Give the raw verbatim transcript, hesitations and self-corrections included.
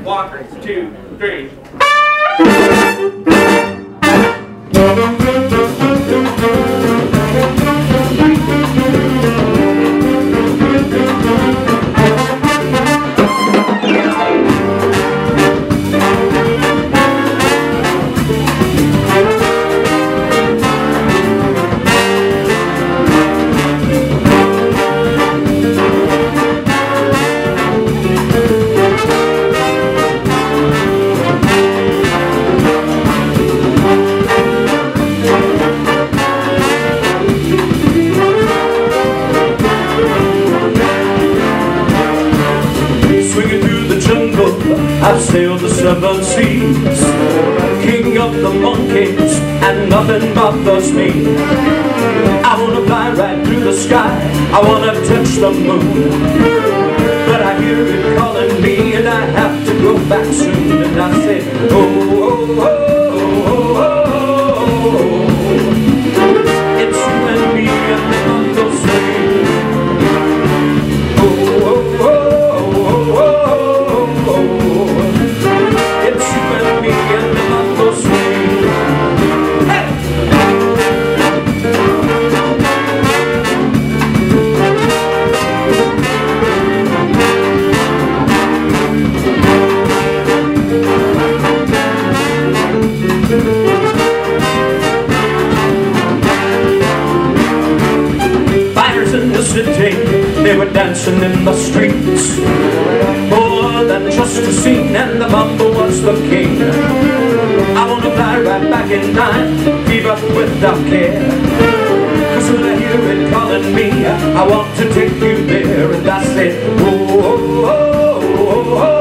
One, two, three. I've sailed the seven seas, king of the monkeys, and nothing bothers me. I wanna fly right through the sky, I wanna touch the moon, but I hear it calling me and I have to go back soon. And I say, oh, oh, oh, oh, oh, oh. It's you and me and the Uncle Swing. Oh, oh, oh. They were dancing in the streets, more than just a scene, and the bumble was the king. I wanna fly right back in time, keep up without care, cause when I hear it calling me, I want to take you there. And I said, oh, oh, oh, oh, oh.